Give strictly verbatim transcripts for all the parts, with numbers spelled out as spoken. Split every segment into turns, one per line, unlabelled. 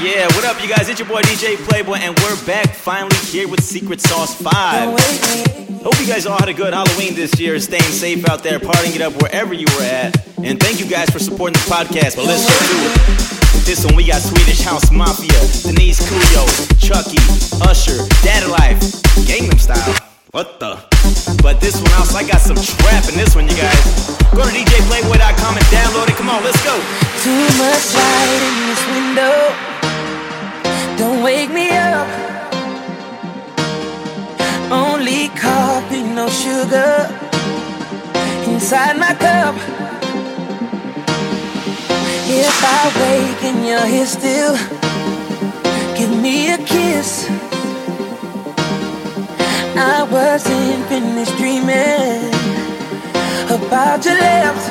Yeah, what up, you guys? It's your boy D J Playboy, and we're back finally here with Secret Sauce five. Hope you guys all had a good Halloween this year, staying safe out there, partying it up wherever you were at. And thank you guys for supporting the podcast, but let's get to it. This one we got Swedish House Mafia, Denise Coolio, Chucky, Usher, Daddy Life, Gangnam Style. What the? But this one else, I got some trap in this one, you guys. Go to D J Playboy dot com and download it. Come on, let's go.
Too much light in this window. Don't wake me up. Only coffee, no sugar inside my cup. If I wake and you're here still, give me a kiss. I wasn't finished dreaming about your lips.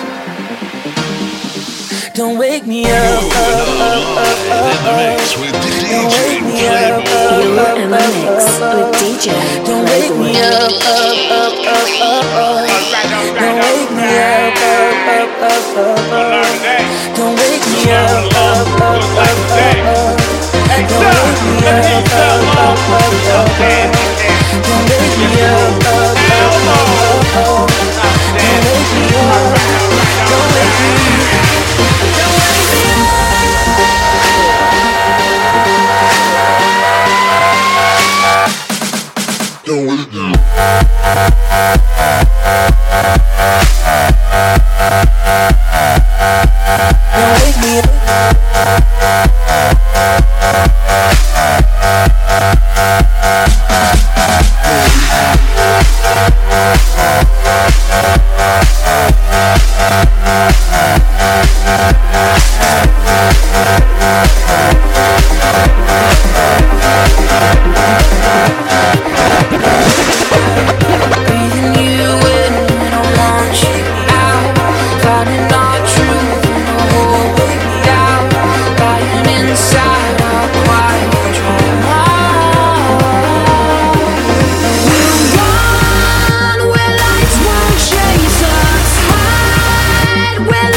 Don't wake me up, up, up, up, up, up. Don't wake me up, up,
You're in the mix with D J.
Don't wake me up, up, up, up, up, up. Don't wake me up, up, up, up, up, up. Don't wake me up, up, up, up, up, up. Don't wake me up, up, up, up, up, up. Don't wake me up, up, up, up, up, up. Don't wake me up, don't wake me up. Don't wake me up. Don't wake me up.
Where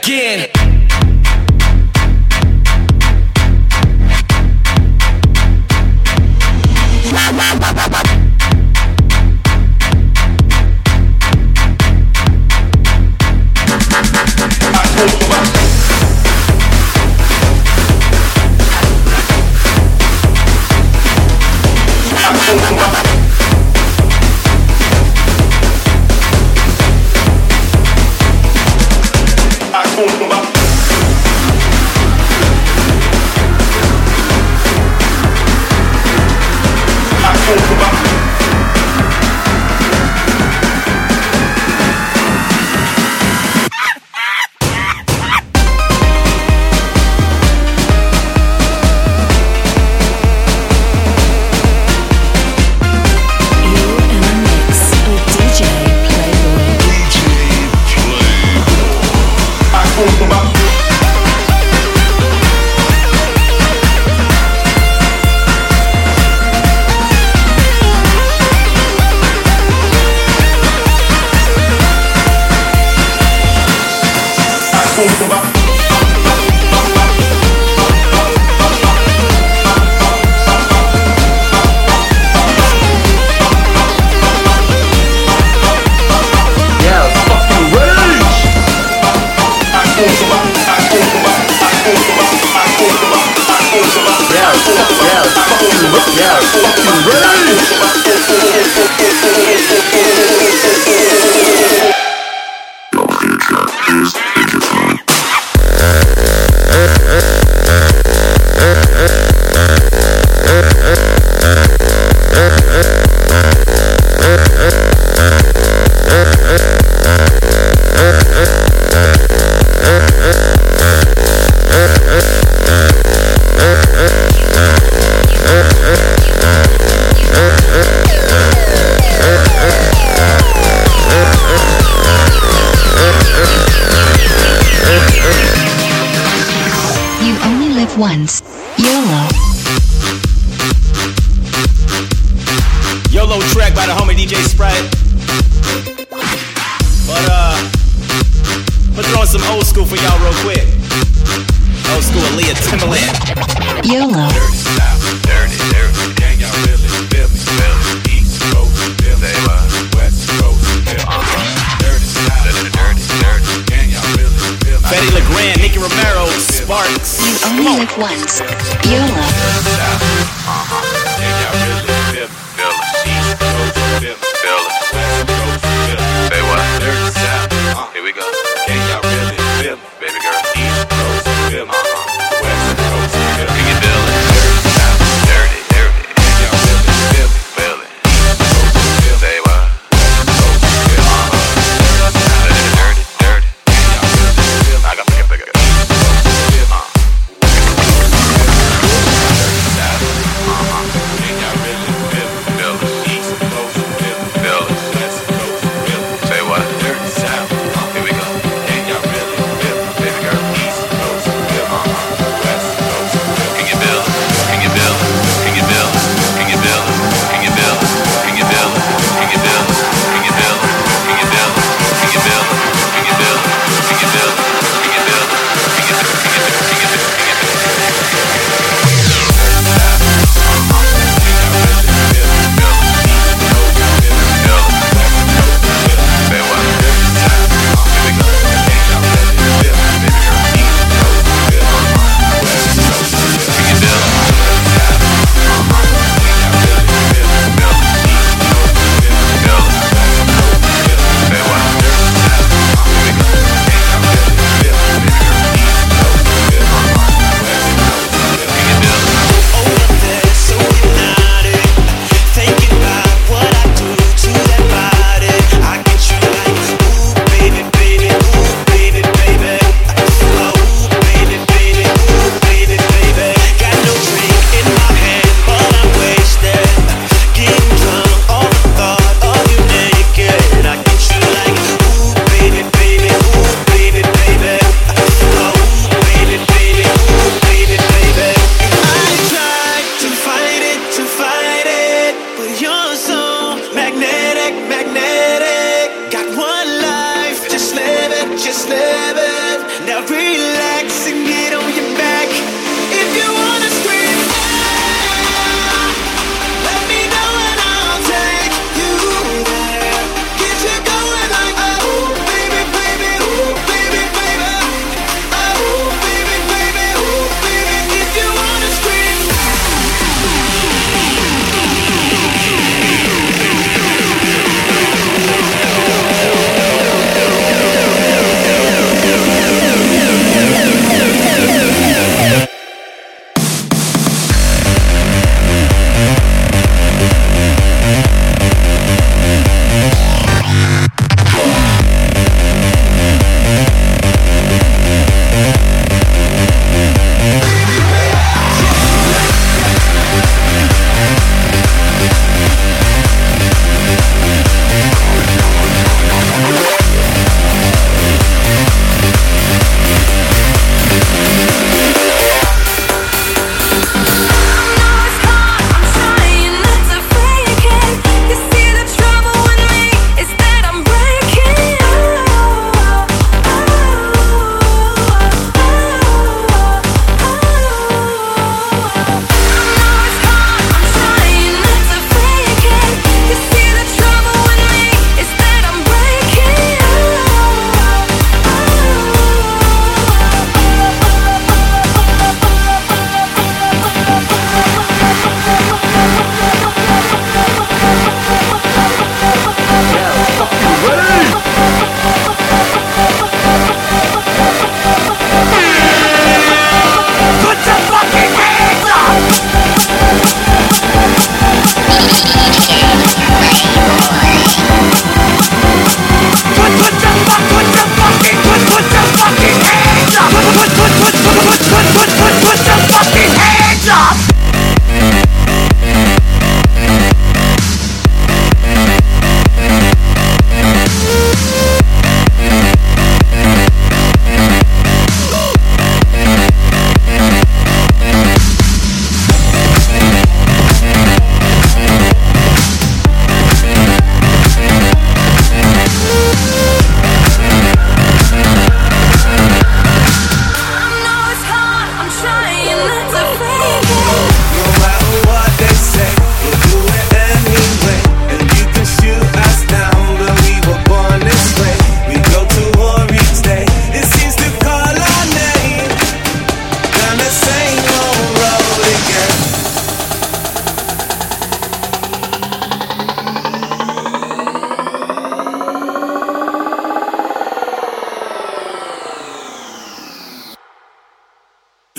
back in.
Once. YOLO.
YOLO track by the homie D J Sprite. But uh, put throw on some old school for y'all real quick. Old school Aaliyah Timbaland.
YOLO.
Dirty style, dirty, dirty. Can y'all really feel me? Feel it. East Coast, feel it. West Coast, feel it. Dirty style, dirty, dirty, dirty. Can y'all really feel me?
Fetty LeGrand, Nicky Romero, Sparks.
You only live once. YOLO.
Uh-huh. Can y'all really feel me? Feel it. East Coast, feel it. Feel it. West Coast, feel it. Say what? Dirty style. Uh, here we go. Can y'all really feel me? Baby girl, East Coast, feel me. Uh-huh. West Coast, feel me. Can you feel it? Dirty style. Dirty, dirty. Can y'all really feel me? Feel it. East Coast, feel it. Say what? West Coast, feel me. Uh-huh. Dirty, dirty, dirty. Can y'all really feel me? I got bigger, bigger. East Coast, feel me. Uh. Dirty style. Uh-huh. Can y'all really feel me? Feel it. East Coast, feel me. Feel it.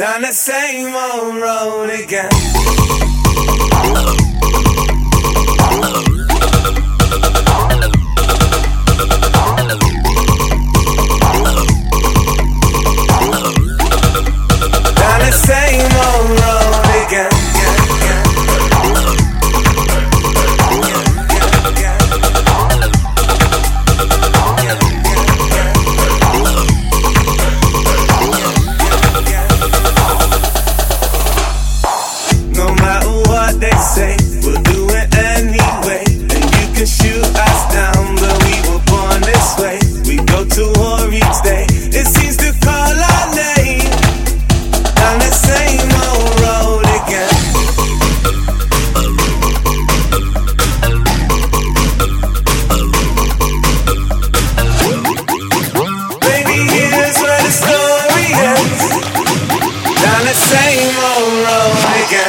down the same old road again. Down the same old road again. No matter what they say, we'll do it anyway. And you can shoot us down, but we were born this way. We go to war each day, it seems to call our name. Down the same old road again. Baby, here's where the story ends. Down the same old road again.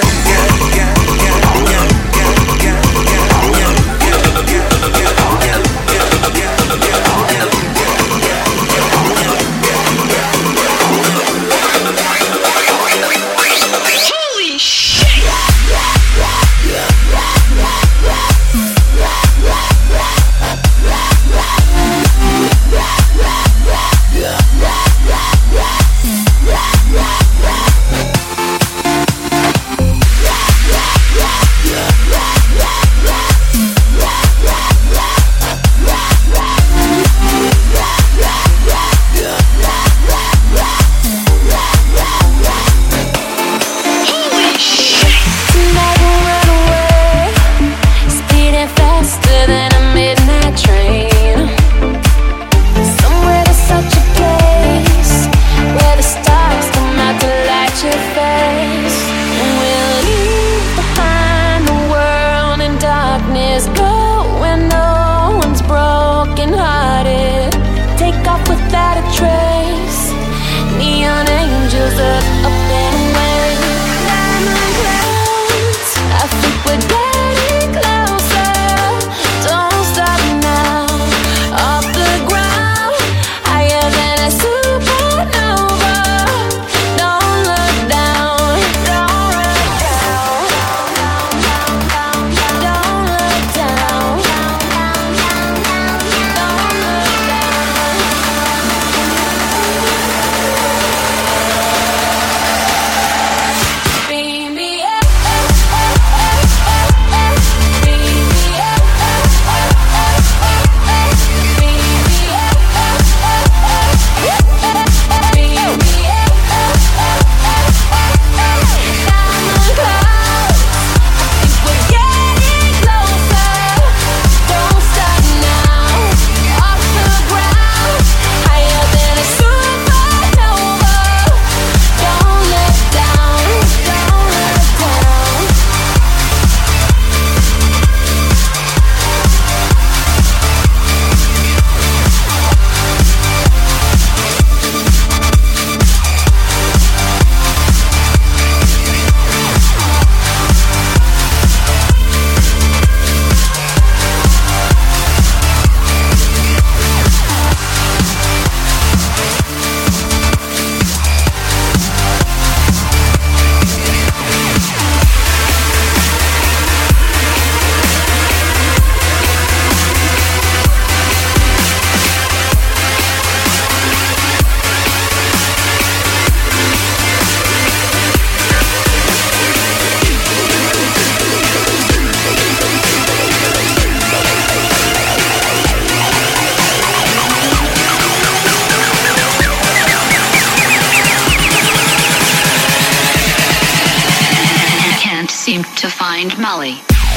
To find Molly.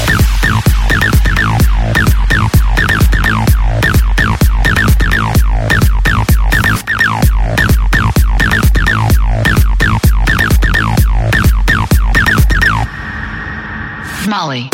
Molly.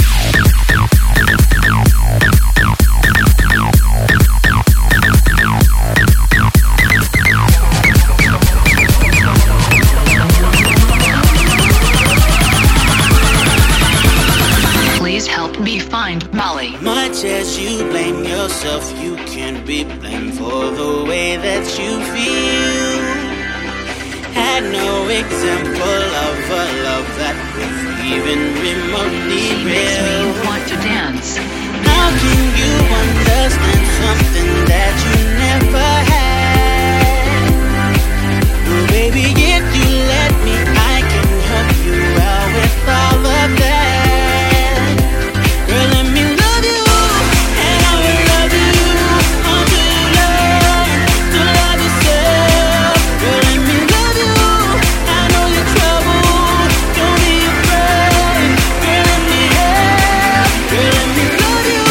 Molly.
Much as you blame yourself, you can't be blamed for the way that you feel. Had no example of a love that is even remotely
Makes me
real.
want to dance.
How can you understand something that you never had? Oh, baby, if you let me, I can help you out with all of that. Girl, let me love you, and I will love you until you learn to love yourself. Girl, let me love you, I know you're trouble, don't be afraid. Girl, let me help, girl, let me love you.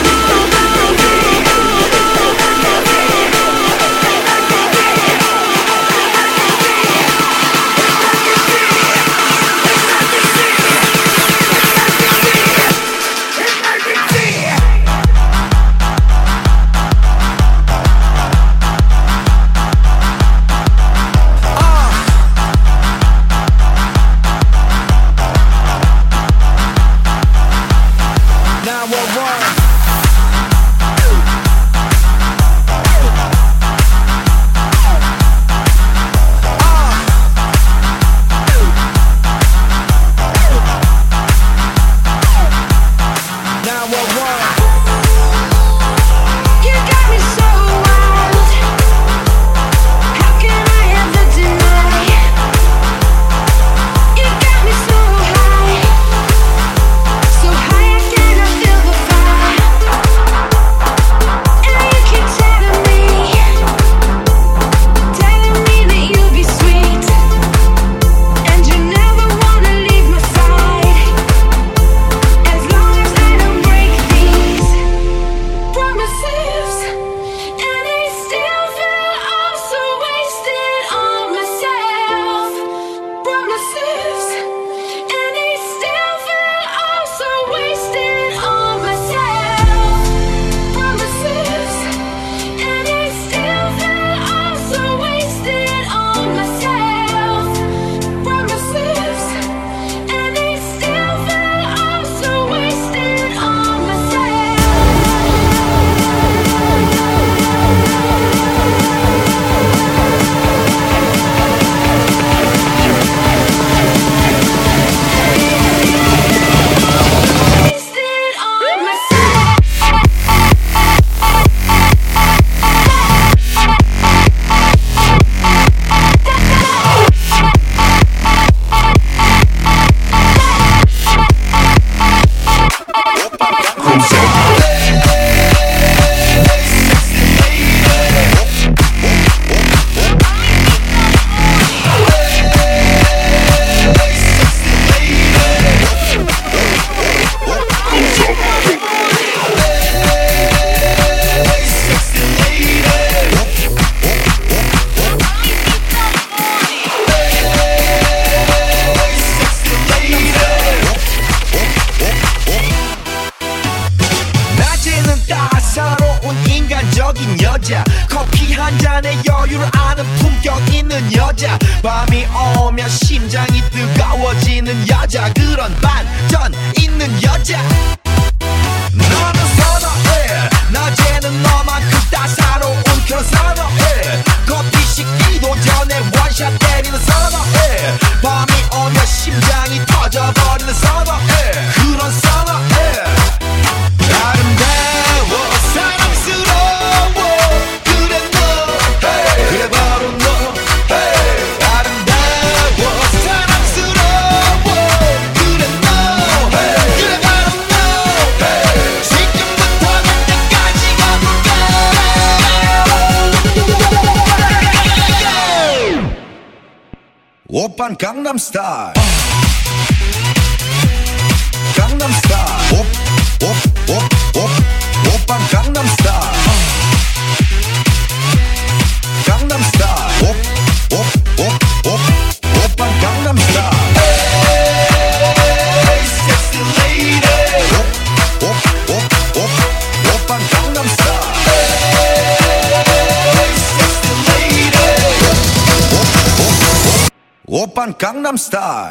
밤이 오면 심장이 뜨거워지는 여자, 그런 반전 있는 여자. 너는 선어해, 낮에는 너만큼 따사로운 그런 선어해. 커피 식기도 전에 원샷 때리는 선어해. 밤이 오면 심장이 터져버리는 선어해. 그런 선어해. 아름다워 사랑스러워 그래 너, hey. 그래 바로 너, hey. 아름다워 사랑스러워 그래 너, hey. 그래 바로 너, hey. 지금부터 그때까지 가볼까. 오빤 강남스타일, 강남스타일. 오, 오, 오, 오, 오빤 강남스타일, 강남스타일. 오, 오, 오, 오, 오빤 강남스타일. Hey, sexy lady. 오, 오, 오, 오, 오빤 강남스타일. Hey, sexy lady. 오, 오, 오, 오, 오빤 강남스타일.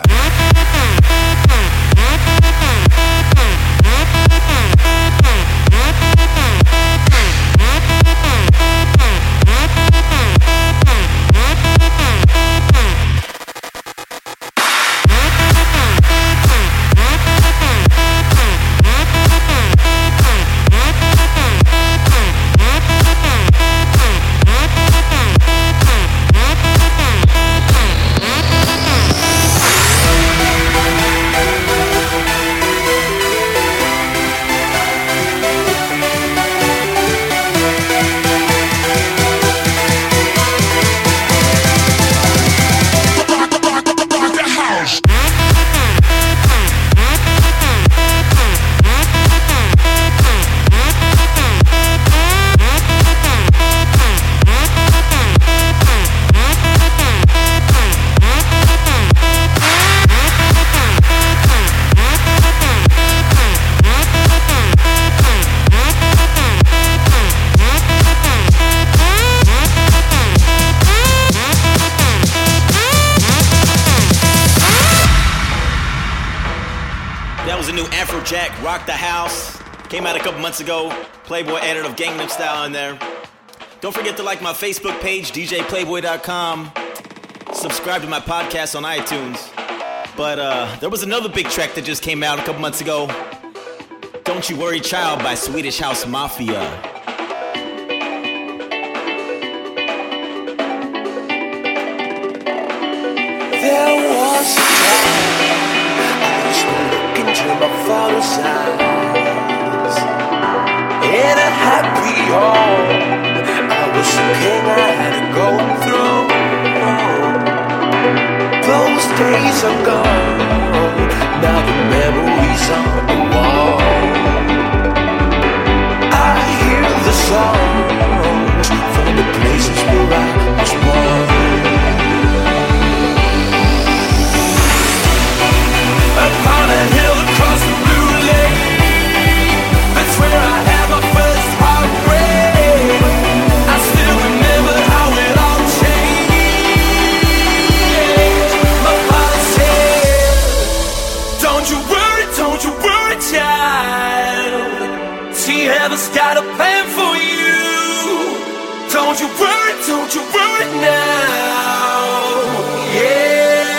was a new Afrojack, Rock the House. Came out a couple months ago. Playboy edit of Gangnam Style in there. Don't forget to like my Facebook page, d j playboy dot com. Subscribe to my podcast on iTunes. But uh, there was another big track that just came out a couple months ago. Don't You Worry Child by Swedish House Mafia.
There was a time I used to look into my father's eyes. In a happy home, I was the king I had to go through. Those days are gone, now the memories on the wall. I hear the songs from the places where I was born. Upon a hill across the blue lake, that's where I had my first heartbreak. I still remember how it all changed. My father said, don't you worry, don't you worry, child. See, heaven's got a plan for you. Don't you worry, don't you worry now. Yeah.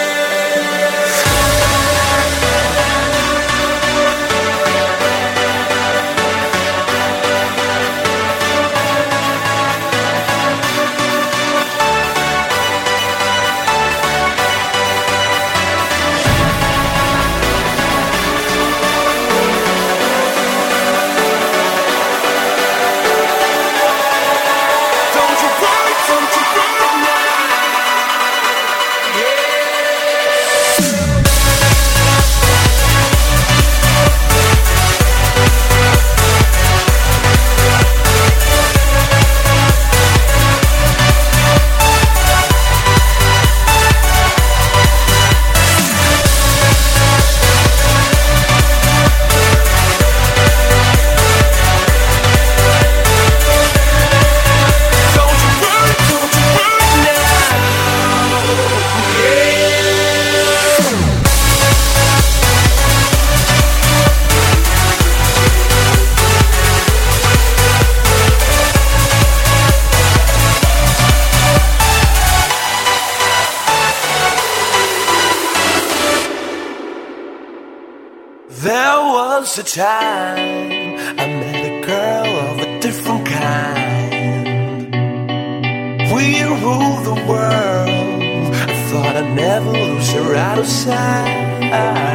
There was a time I met a girl of a different kind. We ruled the world. I thought I'd never lose her out of sight.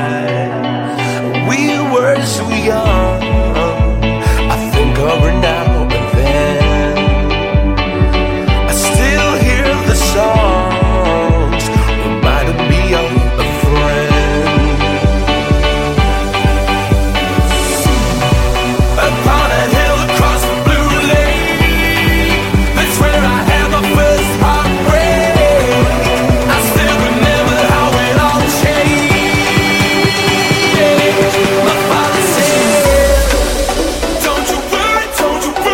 We were so young. I think of her now and then. I still hear the songs reminding me of a friend. Upon a hill across the blue lake, that's where I had my first heartbreak. I still remember how it all changed. My father said, don't you worry, don't you worry.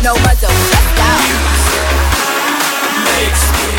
no muzzle. Let's go.
Makes me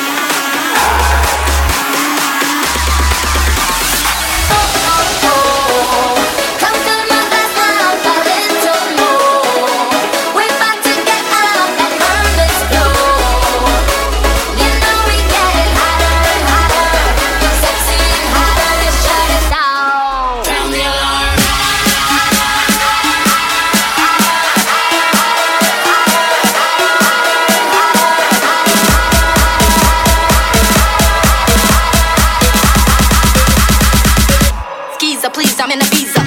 please, I'm in a visa.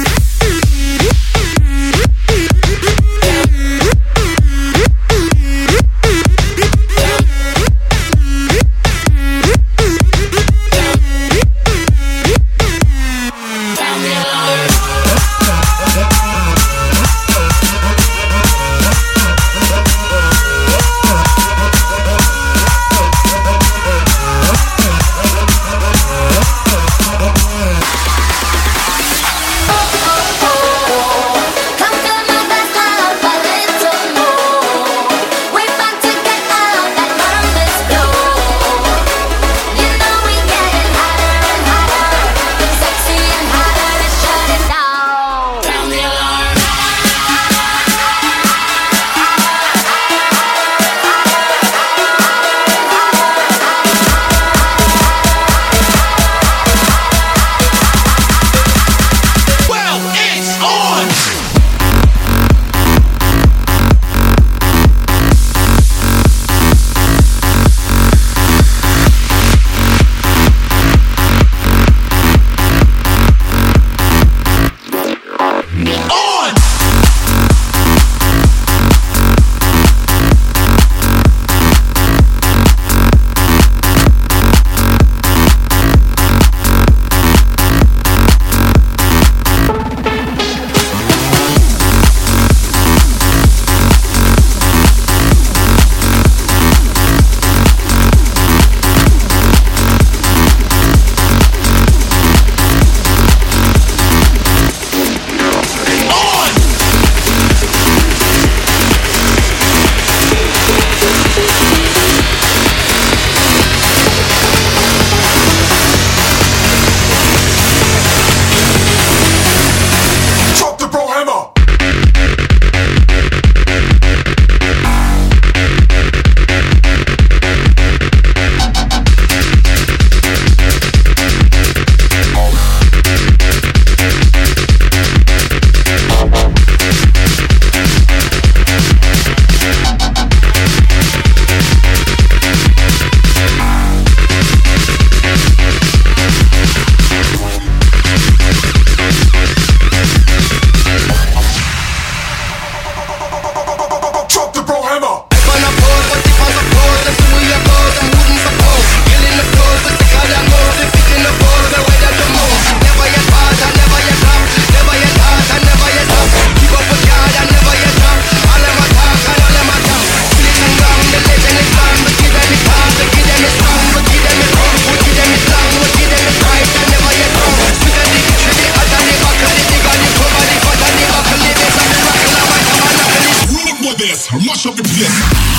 Mash up the place.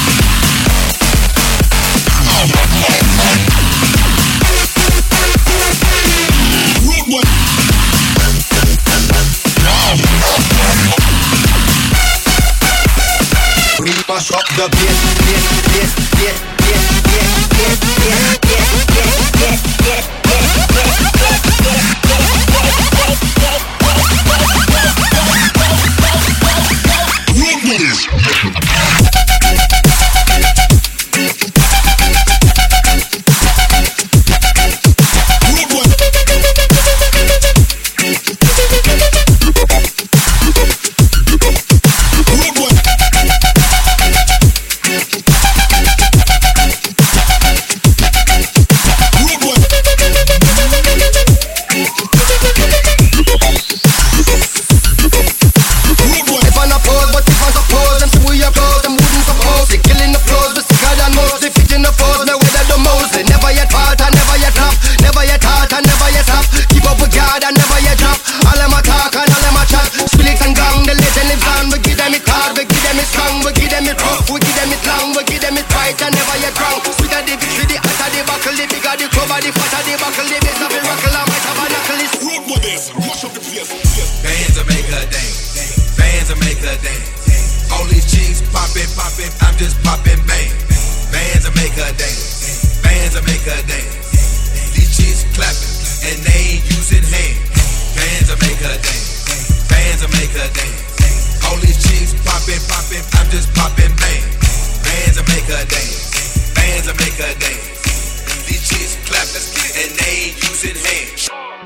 Mash up the bass, bass, bass, bass, bass, bass, bass, bass, bass,
it strong, we give them it rough, we give them it long, we give them it right and never yet wrong. Sweeter the victory, the hotter the buckle, the bigger the cover, the fatter the buckle, the bass of the rockle, I might have a knuckle.
Road with this, mash up the place.
Bands will make her dance, bands will make her dance. All these chicks poppin', poppin', I'm just poppin' bang. Bands will make her dance, bands will make her dance. These chicks clappin', and they ain't using hands. Bands will make her dance, bands will make her dance. All these chicks poppin', poppin', I'm just poppin' bang. Bands will make her dance, bands will make her dance. These chicks clappin', and they ain't using hands.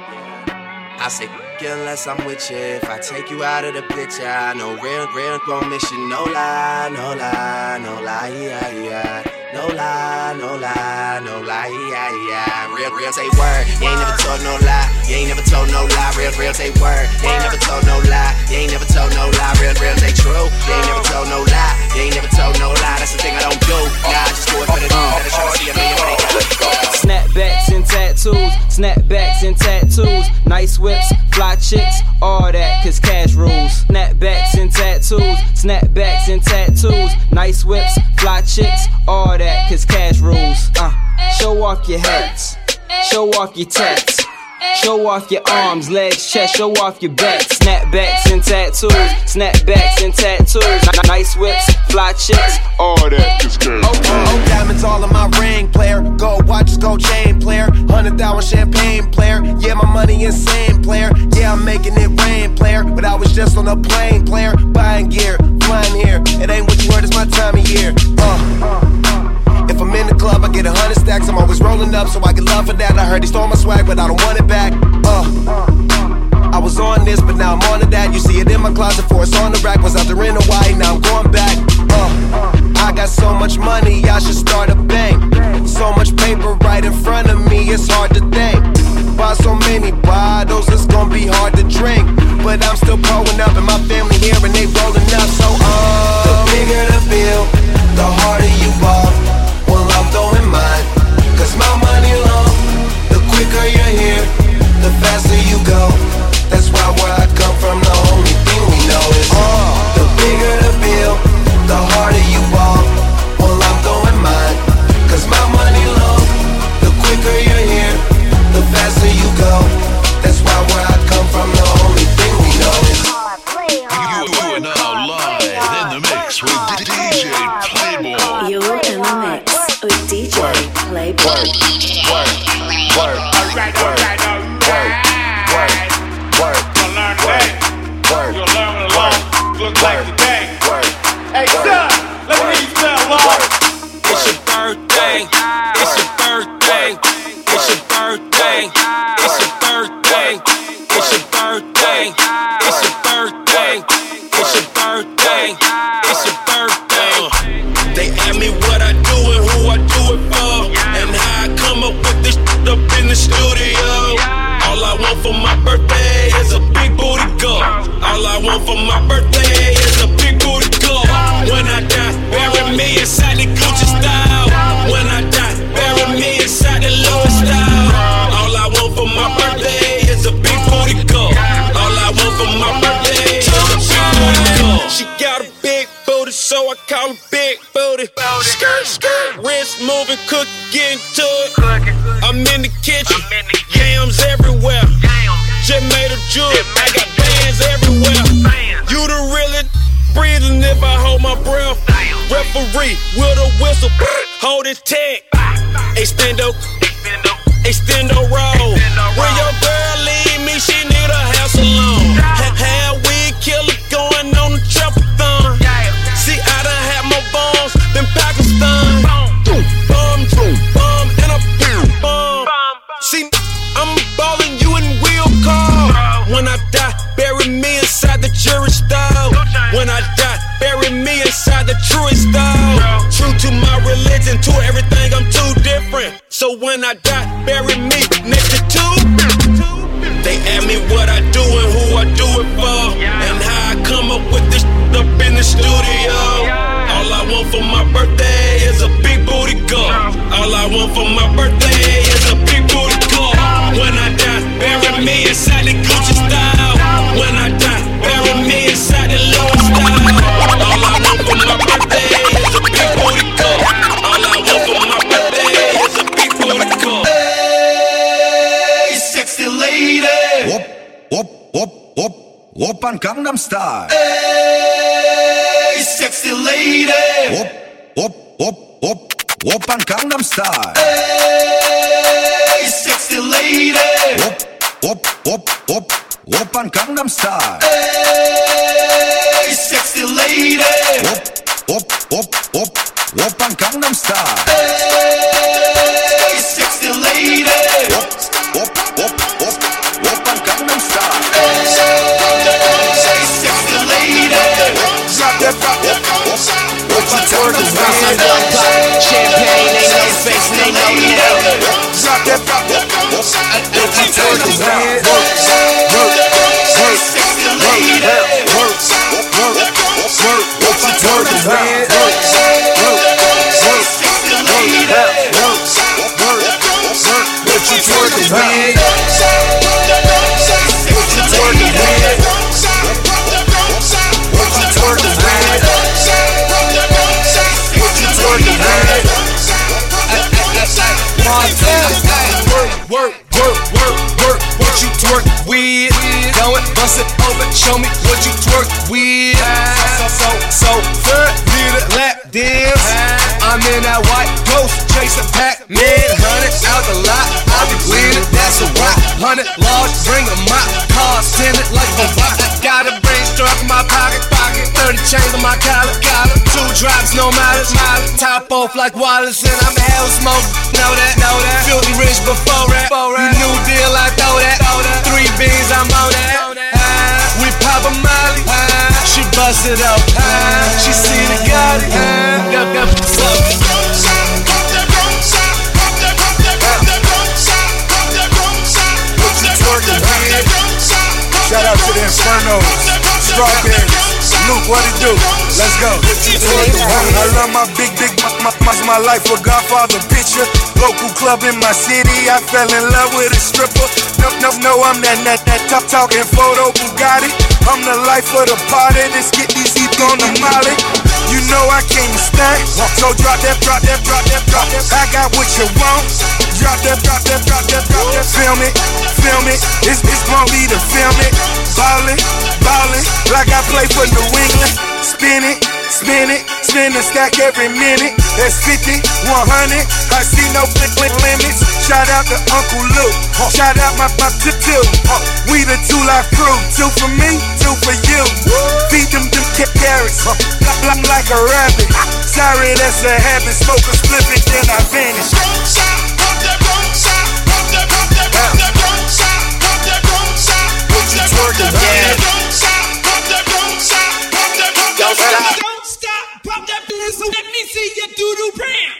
I say, unless I'm with you. If I take you out of the picture, I know real, real gon' miss you. No lie, no lie, no lie, yeah, yeah. No lie, no lie, no lie, yeah, yeah. Real, real, say word. You ain't never told no lie. You ain't never told no lie. Real, real, say word. You ain't never told no lie. You ain't never told no lie. Real, real, say true. You ain't never told no lie. You ain't never told no lie. That's the thing I don't do. Nah, I just do it for the news. Gotta try to see a million when they got it.
Snapbacks and tattoos, snapbacks and tattoos, nice whips, fly chicks, all that, cause cash rules. Snapbacks and tattoos, snapbacks and tattoos, nice whips, fly chicks, all that, cause cash rules. Uh, show off your hats, show off your tats, show off your arms, legs, chest, show off your back. Snapbacks and tattoos, snapbacks and tattoos, nice whips, fly chicks, all that, cause cash rules.
Oh, diamonds all in my ring, player. Gold watches, gold chain, player. Hundred thousand champagne, player. Yeah, my money insane, player. Yeah, I'm making it rain, player. But I was just on a plane, player. Buying gear, flying here. It ain't what you heard, it's my time of year. Uh. If I'm in the club, I get a hundred stacks. I'm always rolling up, so I get love for that. I heard he stole my swag, but I don't want it back. Uh. I was on this, but now I'm on to that. You see it in my closet, for it's on the rack. Was out there in Hawaii, now I'm going back. Uh. I got so much money, I should start a bank. So much paper right in front of me, it's hard to think. Buy so many bottles, it's gonna be hard to drink. But I'm still pulling up, and my family here, and they rolling up. So, uh, the bigger the bill, the harder you ball. Well, I'm throwing mine, cause my money long. The quicker you're here, the faster you go. That's why where I come from, the only thing we know is uh, the bigger the bill, the harder you ball. Well, I'm throwing mine, cause my money long. The quicker you're here, the faster you go. That's why where I come from, the only thing we know is
You are now live in the mix with D J Playboy.
You're in the mix with D J Playboy.
work, work, work, alright, alright, alright, work, work, work, work, work,
you'll learn it alone. Look like today.
Work.
Hey, son, let me hear you sound loud.
It's your birthday, it's your birthday, it's your birthday, it's your birthday, it's your birthday, it's your birthday, it's your birthday, it's your birthday.
They ask me what I do and who I do it for, and how I come up with this shit up in the studio. All I want for my birthday is a big booty girl. All I want for my birthday is a big booty girl. When I die, bury me inside the Gucci style. When I die, bury me inside the Louis style. All I want for my birthday is a big booty girl. All I want for my birthday is a big booty girl. She got a big booty, so I call her big booty. Skirt, skirt, wrist moving, cook, get into it. I'm in the kitchen, yams everywhere. Just made a jewel, I got bands everywhere. You the really breathing if I hold my breath. Referee with a whistle, hold it tight. Extendo, extendo roll. When your girl leave me, she need a hair salon. Hair wig killer going on the triple-thon. See, I done had more bombs than Pakistan. Bomb, bomb, and a bomb. See, I'm ballin' you in wheel car. When I die, bury me inside the jury style. When I die, bury me inside the truest style. True to my religion, to everything, I'm too different. So when I die, bury me next to two. They ask me what I do and who I do it for, and how I come up with this shit up in the studio. All I want for my birthday is a big booty girl. All I want for my birthday is a big booty girl. When I die, bury me inside the Gucci style. When I die, bury me inside the Louis style. All I want for
Open Gangnam Style.
Hey, sexy lady.
Op, op, op, op. Open Gangnam Style.
Hey, sexy lady.
Op, op, op, op. Open Gangnam Style.
Hey, sexy lady.
Op, op, op, op. Open Gangnam Style.
Hey, sexy lady.
Op, op, op, op. Open Gangnam Style.
Hey, sexy lady.
Drop that, drop that. What you twerking with?
Champagne, ain't no face, and ain't no now.
Drop that, drop that. What you twerking with? Work, work, work, work, work, work, work. What you twerking with? Work, work, work, work, work, work, work. What you twerking with? What you twerking with? What you twerking with? What you twerking with? Work, work, work, work, work. What you twerk with? Go it, bust it open. Show me what you twerk with. So, so, so, third, need a lap dance. I'm in that white ghost, chasing Pac-Man. Hundred out the lot, I be leaning, that's a rock. Hundred large, bring a mop. Car tinted like a rock. Got a brain struck in my pocket, pocket. Thirty chains on my collar, collar. Two drops, no mileage, mileage. Top off like Wallace, and I'm hell smoke. Know that, know that. Filthy rich before that. You new deal, I throw that. Three beans, I'm on that. Uh, we pop a molly. Uh, she bust it up. Uh, she see the Gotti. Uh, up, up, up. Shout out to the Infernos, Strawberries, Luke, what it do? Let's go. I love my big, big, my, my, my life a Godfather picture. Local club in my city, I fell in love with a stripper. No, no, no, I'm that, that, that top talking photo Bugatti. I'm the life of the party, let's get these heat on the molly. You know I came to stay, so drop that, drop that, drop that, drop that. I got what you want. Drop that, drop that, drop that, drop that. Film it, film it. It's, it's gonna be to film it. Ballin', ballin', like I play for New England. Spin it, spin it, spin the stack every minute. That's fifty, one hundred. I see no limits. Shout out to Uncle Luke. Shout out my my two two. We the two life crew. Two for me, two for you. Feed them them carrots. I'm like a rabbit. Sorry, that's a habit. Smoke a split it, then I vanish. What you twerking, man? Don't stop.
Don't stop. Pop that blizzle. Let me see your doo-doo brand.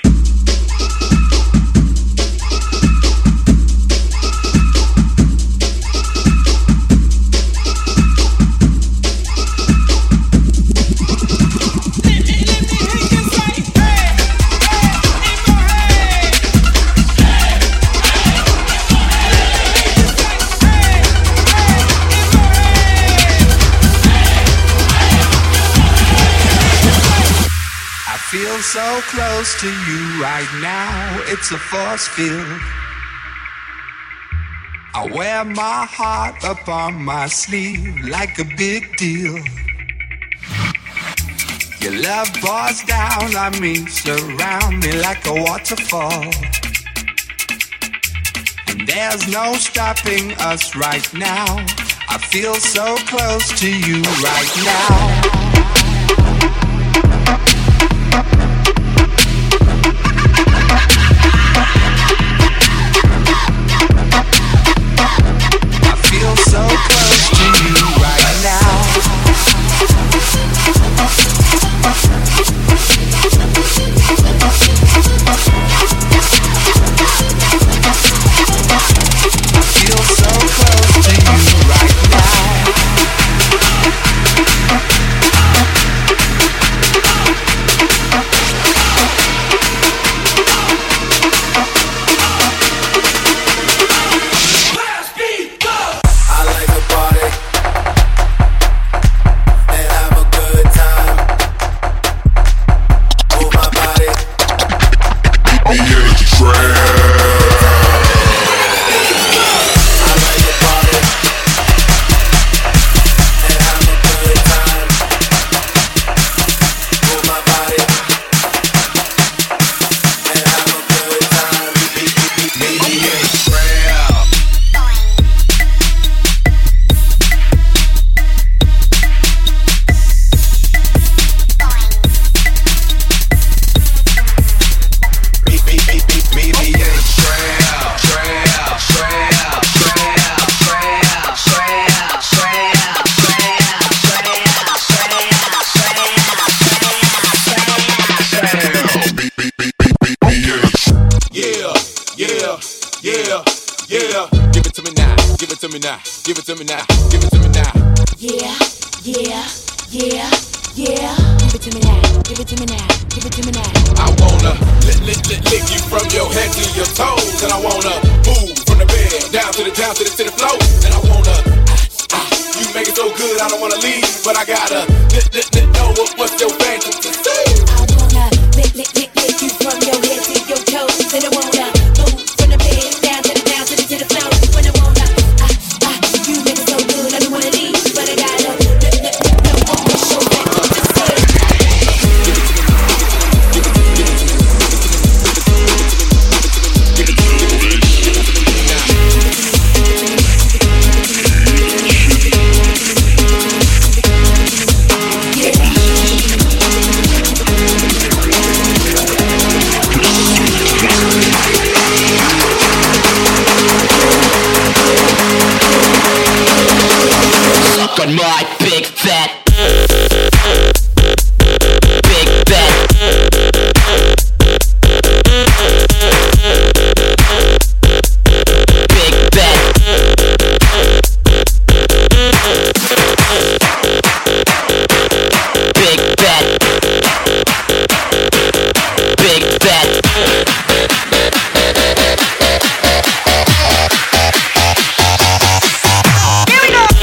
Feel so close to you right now, it's a force field. I wear my heart up on my sleeve like a big deal. Your love pours down on me, surround me like a waterfall. And there's no stopping us right now. I feel so close to you right now. So close to you right now. I feel so close to you right now.
give it to me now, give it to me now, give it to me now.
Yeah, yeah, yeah, yeah. Give it to me now, give it to me now, give it to me now.
I wanna lick, lick, lick, lick you from your head to your toes, and I wanna move from the bed down to the down to the to the floor, and I wanna. Ah, ah, you make it so good, I don't wanna leave, but I gotta lick, lick, lick, know what, what's your fantasy.
I wanna lick, lick, lick, lick you from your head to your toes, and I wanna move from the bed down to the down to the to the floor, when I wanna. Ah, ah, you make it so good, I don't wanna leave, but I gotta lick, lick, lick, know what's your fantasy.
On my big fat big fat big fat big fat big fat here we go.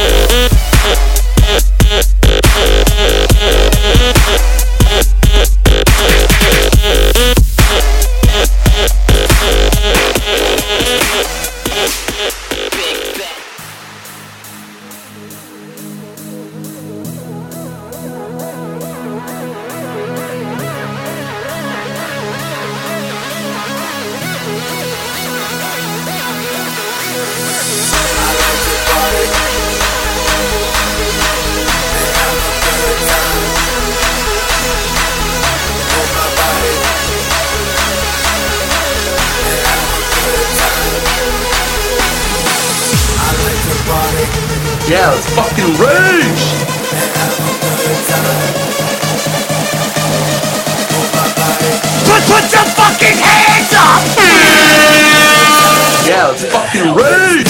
Yeah, let's fucking rage!
Put, put your fucking hands up!
Yeah, let's fucking rage!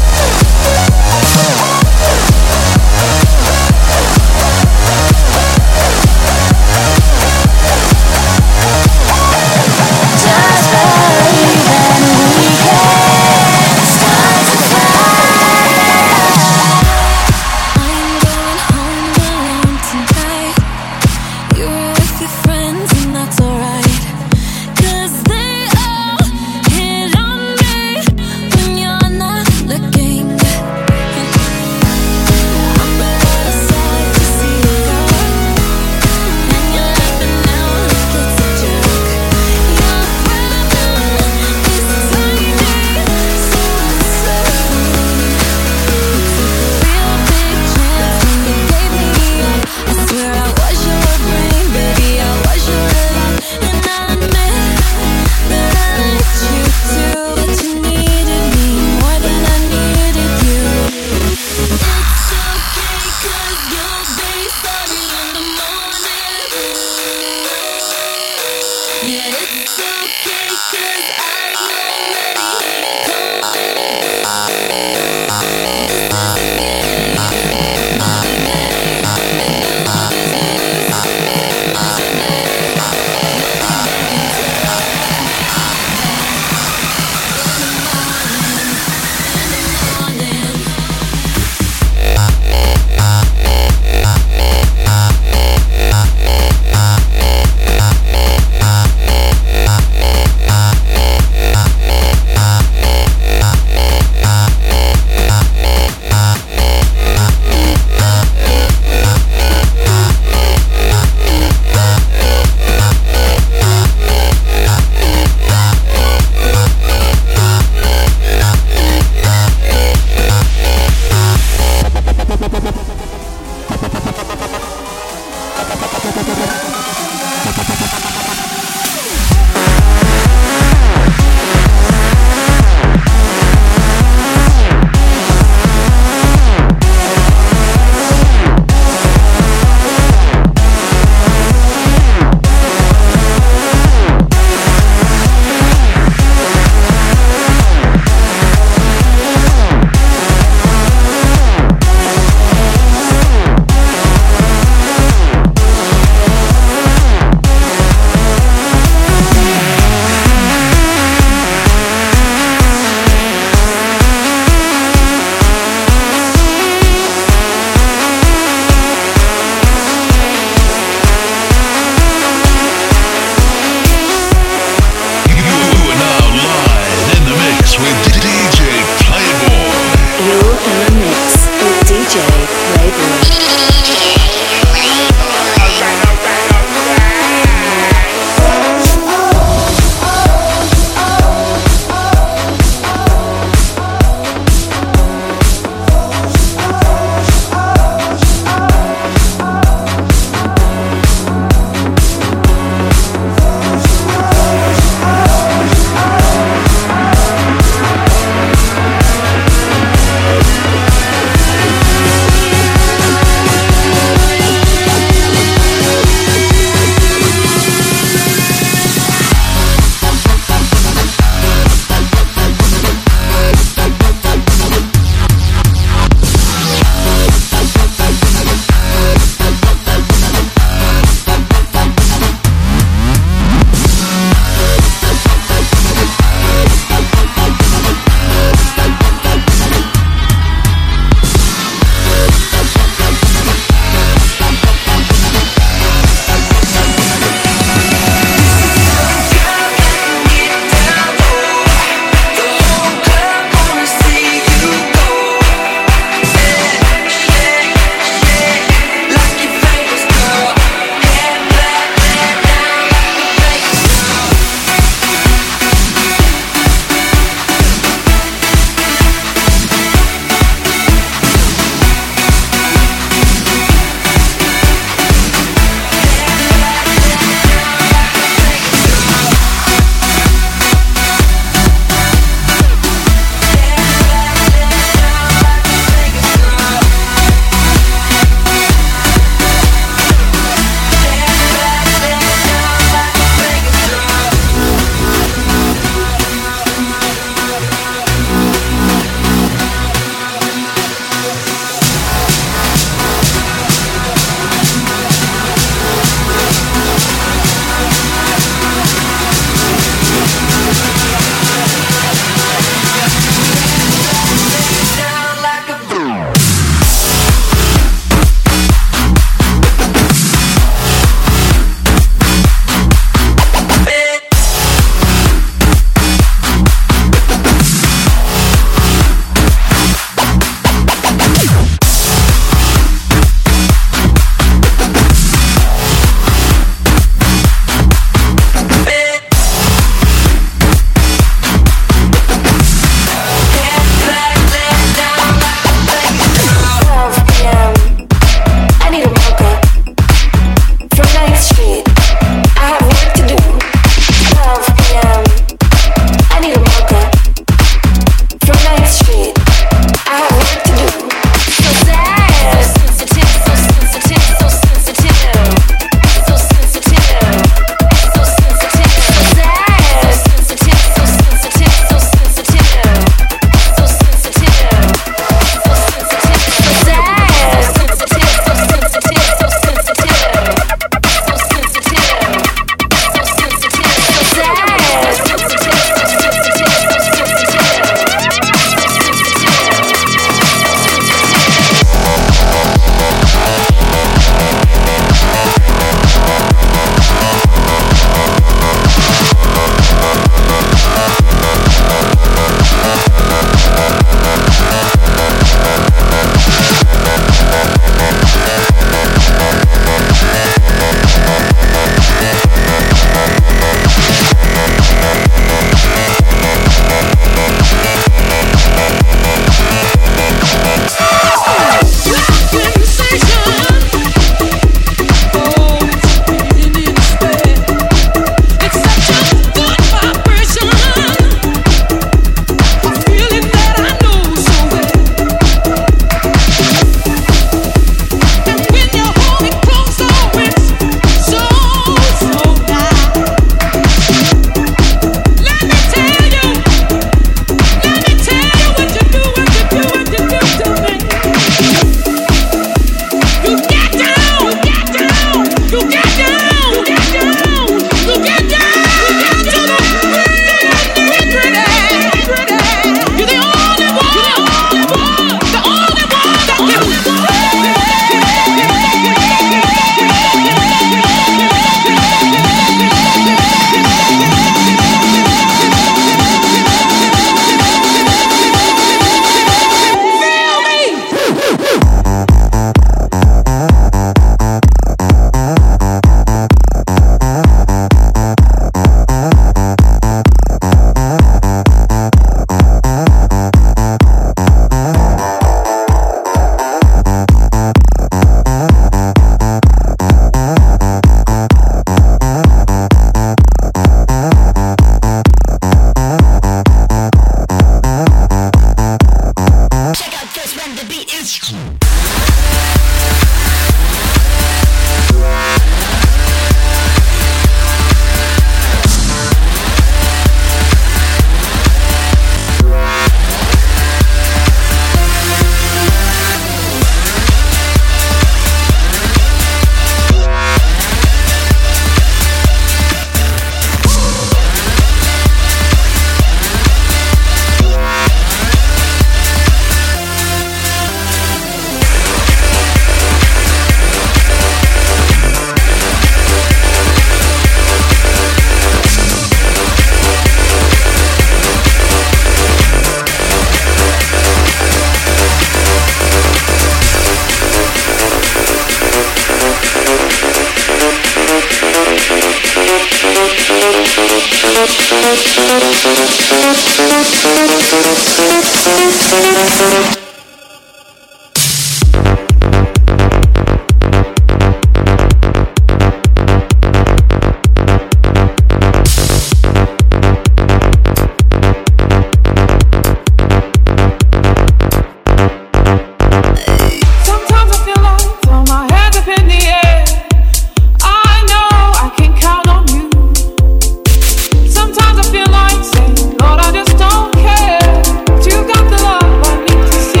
Sometimes I feel like saying, Lord, I just don't care. But you got the love I need to see.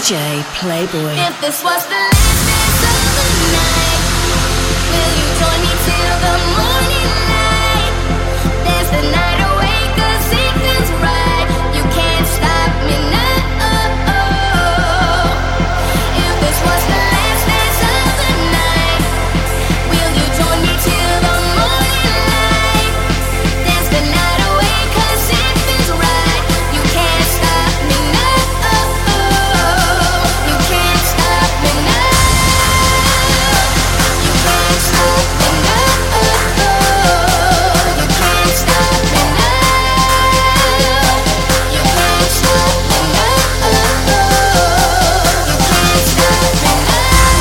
J Playboy.
If this was the last dance of the night, will you join me till the morning light? Dance the night away, cause it feels right. You can't stop me now. If this was the last dance of the night, will you join me till the morning light? Dance the night away, cause it feels right. You can't stop me now. You can't stop me now. You can't stop me now. You can't stop me now. You can't stop me now. You can't stop me now.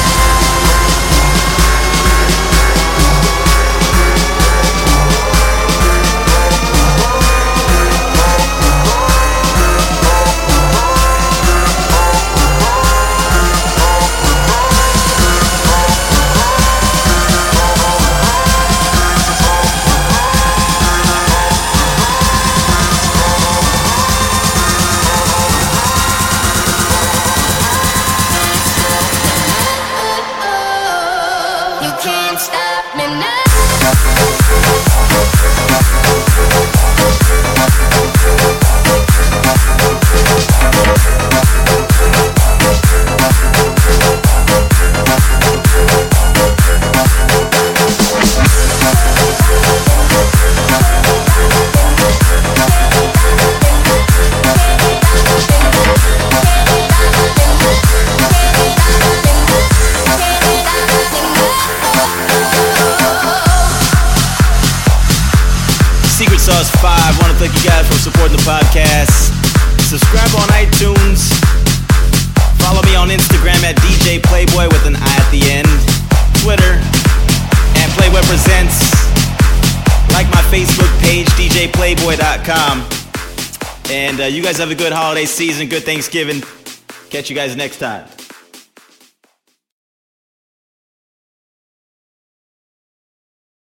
You can't stop me now.
Secret Sauce five, want to thank you guys for supporting the podcast. Subscribe on iTunes. Follow me on Instagram at D J Playboy with an I at the end. Twitter at Playboy Presents. Like my Facebook page, D J Playboy dot com. And uh, you guys have a good holiday season, good Thanksgiving. Catch you guys next time.